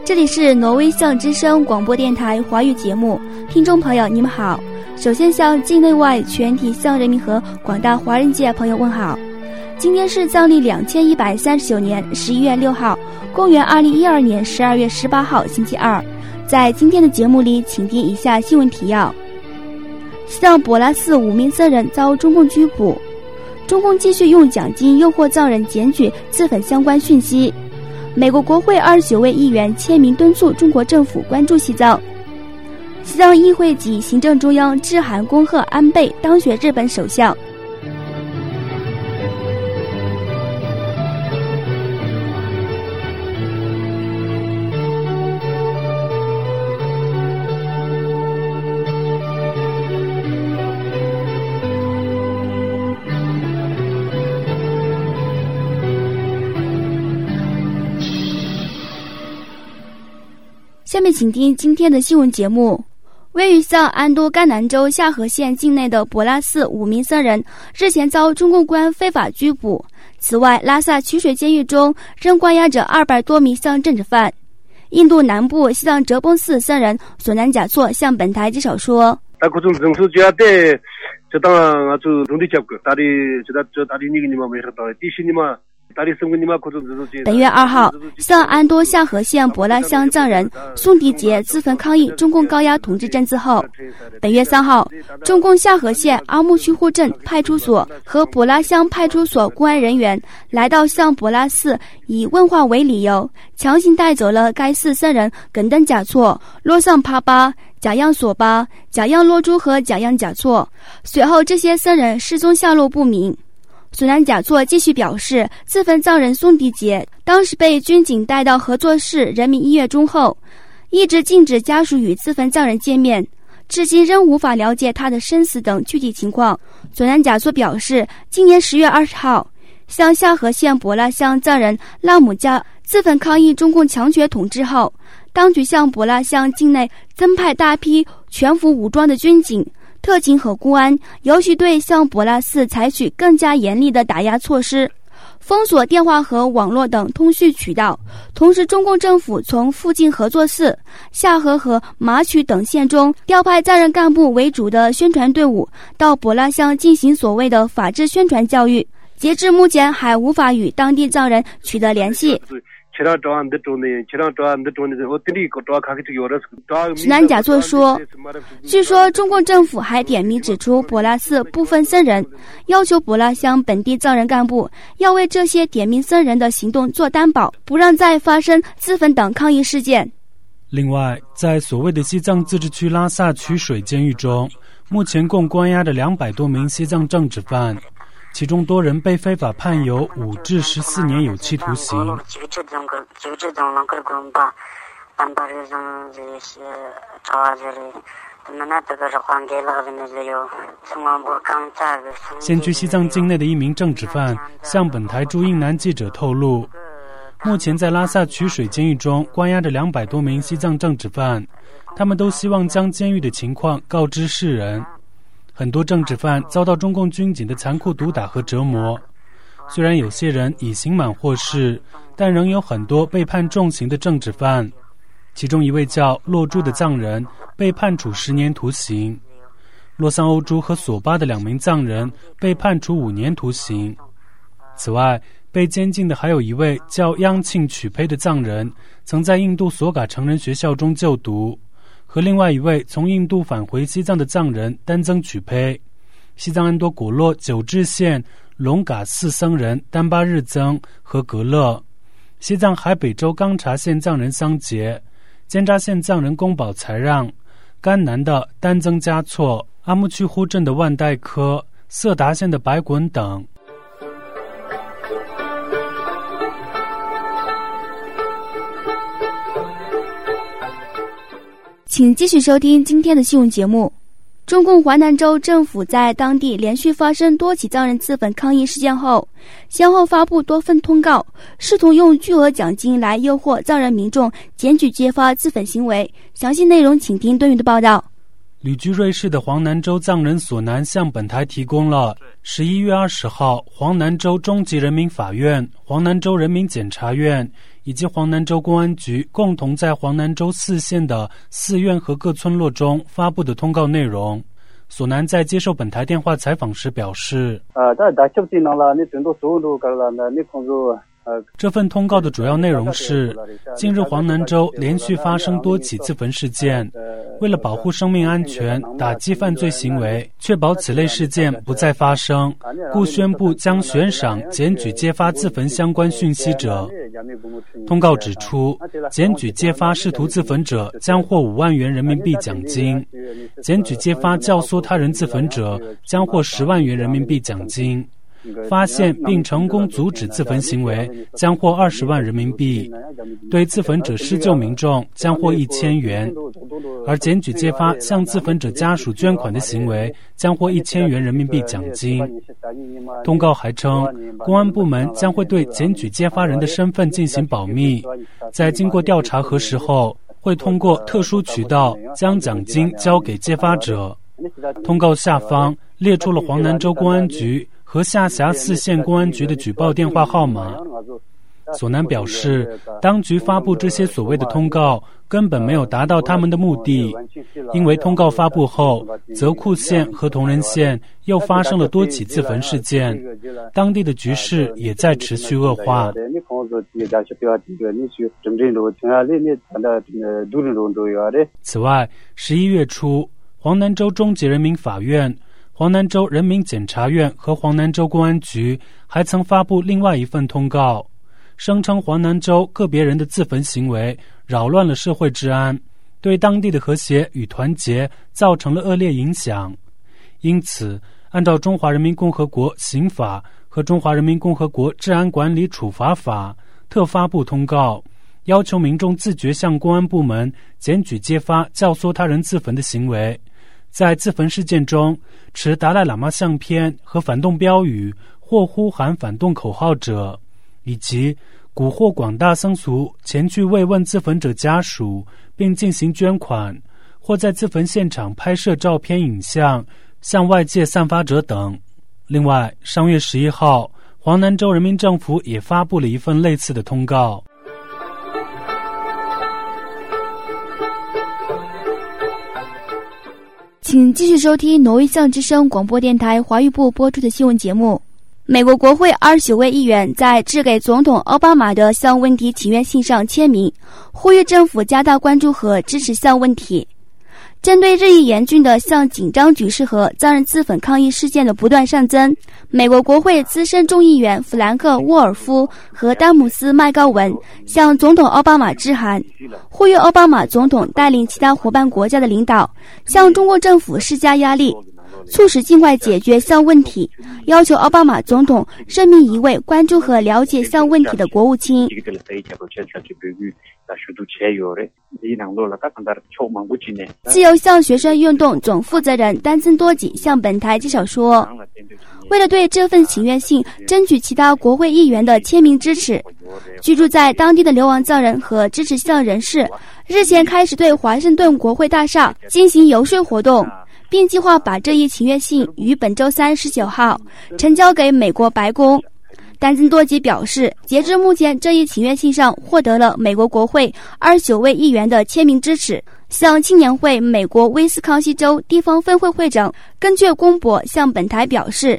这里是挪威象之声广播电台华语节目，听众朋友你们好。首先向境内外全体象人民和广大华人界朋友问好。今天是藏历2139年11月6号，公元2012年12月18号星期二。在今天的节目里，请听以下新闻提要。西藏博拉寺5名僧人遭中共拘捕，中共继续用奖金诱惑藏人检举自焚相关讯息。美国国会29位议员签名敦促中国政府关注西藏。西藏议会及行政中央致函恭贺安倍当选日本首相。下面请听今天的新闻节目。位于藏安都甘南州夏河县境内的博拉寺5名僧人日前遭中共官非法拘捕。此外，拉萨取水监狱中仍关押着200多名藏政治犯。印度南部西藏哲蚌寺僧人索南贾措向本台介绍说，本月2号，藏安多夏河县博拉乡藏人宋迪杰自焚抗议中共高压统治政治后，本月3号，中共夏河县阿木区户镇派出所和博拉乡派出所公安人员来到向博拉寺，以问话为理由，强行带走了该寺僧人耿登贾措、洛桑帕巴、贾央索巴、贾央洛珠和贾央贾措。随后，这些僧人失踪下落不明。索南贾措继续表示，自焚藏人宋迪杰当时被军警带到合作市人民医院中后，一直禁止家属与自焚藏人见面，至今仍无法了解他的生死等具体情况。索南贾措表示，今年10月20号，向夏河县博拉乡藏人拉姆加自焚抗议中共强权统治后，当局向博拉乡境内增派大批全副武装的军警、特警和公安游击队向博拉寺采取更加严厉的打压措施，封锁电话和网络等通讯渠道。同时，中共政府从附近合作寺、夏河和马曲等县中调派藏人干部为主的宣传队伍到博拉乡进行所谓的法治宣传教育。截至目前，还无法与当地藏人取得联系。索南贾措说，据说中共政府还点名指出博拉寺部分僧人，要求博拉乡本地藏人干部要为这些点名僧人的行动做担保，不让再发生自焚等抗议事件。 另外，在所谓的西藏自治区拉萨取水监狱中，目前共关押着200多名西藏政治犯，其中多人被非法判有5至14年有期徒刑。现居西藏境内的一名政治犯向本台驻印南记者透露，目前在拉萨取水监狱中关押着200多名西藏政治犯，他们都希望将监狱的情况告知世人。很多政治犯遭到中共军警的残酷毒打和折磨，虽然有些人已刑满获释，但仍有很多被判重刑的政治犯。其中一位叫洛珠的藏人被判处10年徒刑，洛桑欧珠和索巴的2名藏人被判处5年徒刑。此外，被监禁的还有一位叫央庆曲胚的藏人，曾在印度索嘎成人学校中就读，和另外一位从印度返回西藏的藏人丹增曲胚。西藏安多果洛九治县龙嘎寺僧人丹巴日增和格勒，西藏海北州刚察县藏人桑杰，尖扎县藏人宫保才让，甘南的丹增嘉措，阿木区呼镇的万代科，色达县的白滚等。 请继续收听今天的新闻节目。中共华南州政府在当地连续发生多起藏人自焚抗议事件后，先后发布多份通告，试图用巨额奖金来诱惑藏人民众检举揭发自焚行为。详细内容请听敦宇的报道。 旅居瑞士的黄南州藏人索南向本台提供了11月20号黄南州中级人民法院、黄南州人民检察院以及黄南州公安局共同在黄南州4县的寺院和各村落中发布的通告内容。索南在接受本台电话采访时表示，这份通告的主要内容是，近日黄南州连续发生多起自焚事件，为了保护生命安全，打击犯罪行为，确保此类事件不再发生，故宣布将悬赏检举揭发自焚相关讯息者。通告指出，检举揭发试图自焚者将获5万元人民币奖金，检举揭发教唆他人自焚者将获10万元人民币奖金，发现并成功阻止自焚行为将获20万人民币，对自焚者施救民众将获1000元，而检举揭发向自焚者家属捐款的行为将获1000元人民币奖金。通告还称，公安部门将会对检举揭发人的身份进行保密，在经过调查核实后，会通过特殊渠道将奖金交给揭发者。通告下方列出了黄南州公安局和下辖4县公安局的举报电话号码。索南表示，当局发布这些所谓的通告根本没有达到他们的目的，因为通告发布后，泽库县和同仁县又发生了多起自焚事件，当地的局势也在持续恶化。此外，11月初，黄南州中级人民法院、黄南州人民检察院和黄南州公安局还曾发布另外一份通告，声称黄南州个别人的自焚行为扰乱了社会治安，对当地的和谐与团结造成了恶劣影响。因此，按照中华人民共和国刑法和中华人民共和国治安管理处罚法，特发布通告，要求民众自觉向公安部门检举揭发教唆他人自焚的行为，在自焚事件中持达赖喇嘛相片和反动标语或呼喊反动口号者，以及蛊惑广大僧俗前去慰问自焚者家属并进行捐款，或在自焚现场拍摄照片影像向外界散发者等。另外，上月11号，黄南州人民政府也发布了一份类似的通告。 请继续收听挪威象之声广播电台华语部播出的新闻节目。美国国会29位议员在致给总统奥巴马的象问题请愿信上签名，呼吁政府加大关注和支持象问题。针对日益严峻的象紧张局势和藏人自焚抗议事件的不断上增，美国国会资深众议员弗兰克·沃尔夫和丹姆斯·麦高文向总统奥巴马致函，呼吁奥巴马总统带领其他伙伴国家的领导向中国政府施加压力，促使尽快解决象问题，要求奥巴马总统任命一位关注和了解象问题的国务卿。自由象学生运动总负责人丹增多吉向本台介绍说，为了对这份请愿信争取其他国会议员的签名支持，居住在当地的流亡藏人和支持象人士日前开始对华盛顿国会大厦进行游说活动，并计划把这一请愿信于本周3 19号呈交给美国白宫。丹增多吉表示，截至目前，这一请愿信上获得了美国国会29位议员的签名支持。向青年会美国威斯康星州地方分会会长根据公博向本台表示，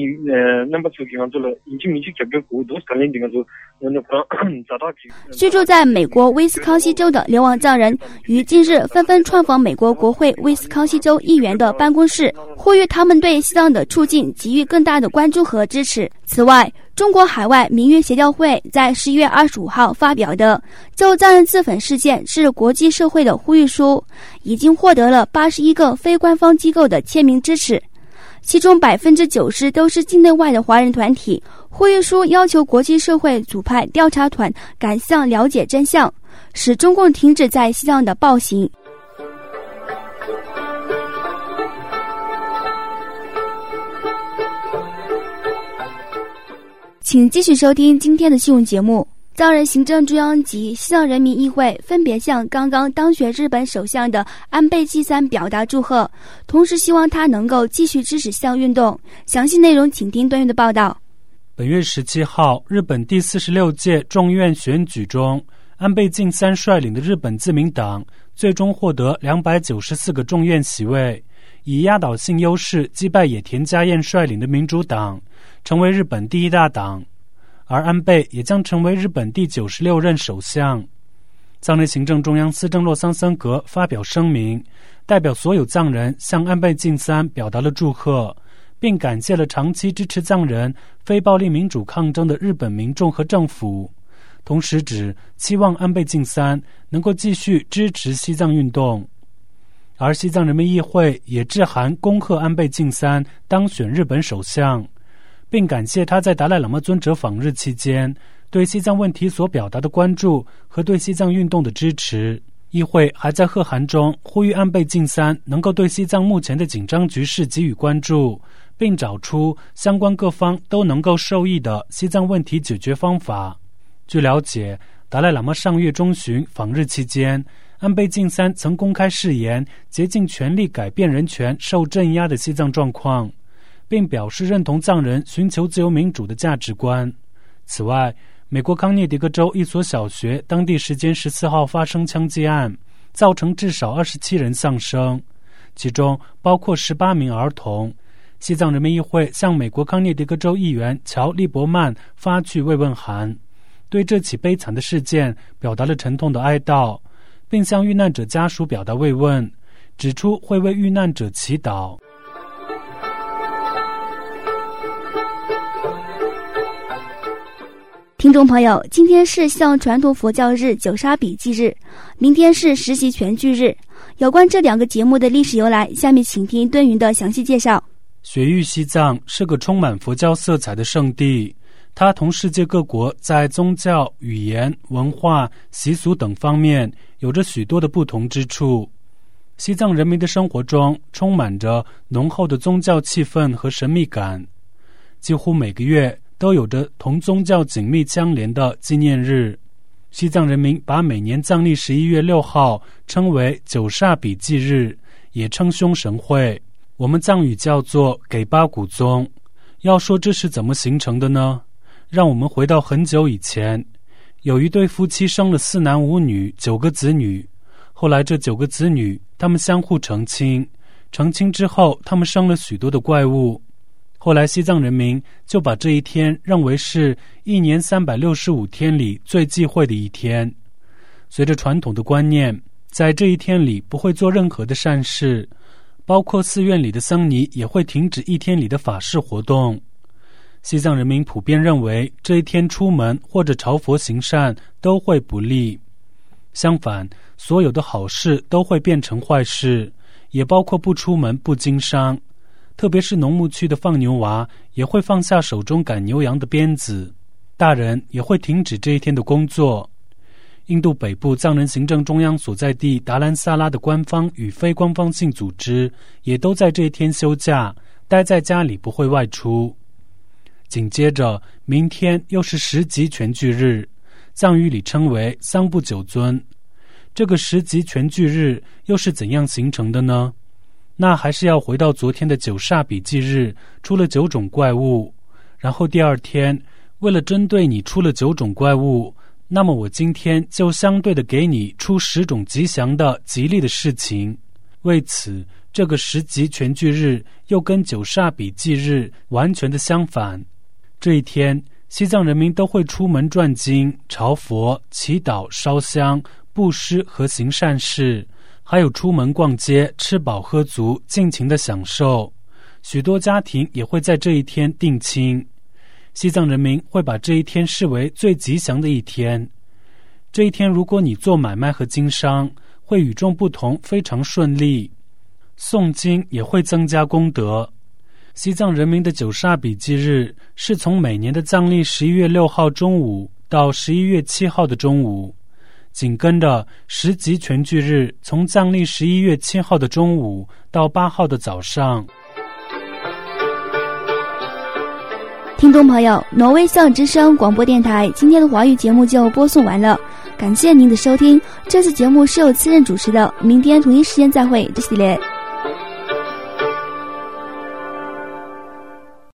居住在美国威斯康星州的流亡藏人于近日纷纷创访美国国会威斯康星州议员的办公室，呼吁他们对西藏的处境给予更大的关注和支持。此外，中国海外民运协调会在11月25号发表的就藏人自焚事件致国际社会的呼吁书，已经获得了81个非官方机构的签名支持，其中90%都是境内外的华人团体。呼吁书要求国际社会组派调查团赶向了解真相，使中共停止在西藏的暴行。请继续收听今天的新闻节目。藏人行政中央及西藏人民议会分别向刚刚当选日本首相的安倍晋三表达祝贺，同时希望他能够继续支持象运动。详细内容请听段誉的报道。 本本月17号，日本第46届众议院选举中，安倍晋三率领的日本自民党最终获得294个众院席位，以压倒性优势击败野田佳彦率领的民主党，成为日本第一大党。而安倍也将成为日本第96任首相。藏内行政中央司政洛桑森格发表声明，代表所有藏人向安倍晋三表达了祝贺，并感谢了长期支持藏人非暴力民主抗争的日本民众和政府，同时指期望安倍晋三能够继续支持西藏运动。而西藏人民议会也致函恭贺安倍晋三当选日本首相，并感谢他在达赖喇嘛尊者访日期间对西藏问题所表达的关注和对西藏运动的支持。议会还在贺函中呼吁安倍晋三能够对西藏目前的紧张局势给予关注，并找出相关各方都能够受益的西藏问题解决方法。据了解，达赖喇嘛上月中旬访日期间，安倍晋三曾公开誓言竭尽全力改变人权受镇压的西藏状况，并表示认同藏人寻求自由民主的价值观。此外，美国康涅狄格州一所小学当地时间14号发生枪击案，造成至少27人丧生，其中包括18名儿童。西藏人民议会向美国康涅狄格州议员乔·利伯曼发去慰问函，对这起悲惨的事件表达了沉痛的哀悼，并向遇难者家属表达慰问，指出会为遇难者祈祷。 听众朋友，今天是向传统佛教日九杀比忌日，明天是实习全聚日。有关这两个节目的历史由来，下面请听敦云的详细介绍。 雪域西藏是个充满佛教色彩的圣地，它同世界各国在宗教、语言、文化、习俗等方面有着许多的不同之处。西藏人民的生活中充满着浓厚的宗教气氛和神秘感，几乎每个月都有着同宗教紧密相连的纪念日。西藏人民把每年藏历11月6号称为九煞比忌日，也称凶神会，我们藏语叫做给巴古宗。要说这是怎么形成的呢？让我们回到很久以前，有一对夫妻生了4男5女9个子女，后来这9个子女他们相互成亲，成亲之后他们生了许多的怪物。后来西藏人民就把这一天认为是一年365天里最忌讳的一天。随着传统的观念，在这一天里不会做任何的善事，包括寺院里的僧尼也会停止一天里的法事活动。西藏人民普遍认为这一天出门或者朝佛行善都会不利，相反，所有的好事都会变成坏事，也包括不出门不经商。特别是农牧区的放牛娃也会放下手中赶牛羊的鞭子，大人也会停止这一天的工作。印度北部藏人行政中央所在地达兰萨拉的官方与非官方性组织也都在这一天休假，待在家里不会外出。紧接着明天又是十级全聚日，藏语里称为桑布九尊。这个十级全聚日又是怎样形成的呢？那还是要回到昨天的九煞比忌日出了9种怪物，然后第二天为了针对你出了9种怪物，那么我今天就相对的给你出10种吉祥的吉利的事情。为此，这个十级全聚日又跟九煞比忌日完全的相反。这一天，西藏人民都会出门转经、朝佛、祈祷、烧香、布施和行善事，还有出门逛街、吃饱喝足、尽情的享受。许多家庭也会在这一天定亲。西藏人民会把这一天视为最吉祥的一天。这一天，如果你做买卖和经商，会与众不同，非常顺利。诵经也会增加功德。西藏人民的九煞比忌日是从每年的藏历11月6号中午到11月7号的中午，紧跟着十级全聚日从藏历11月7号的中午到8号的早上。 听众朋友，挪威笑之声广播电台今天的华语节目就播送完了，感谢您的收听。这次节目是由次任主持的，明天同一时间再会，这系列。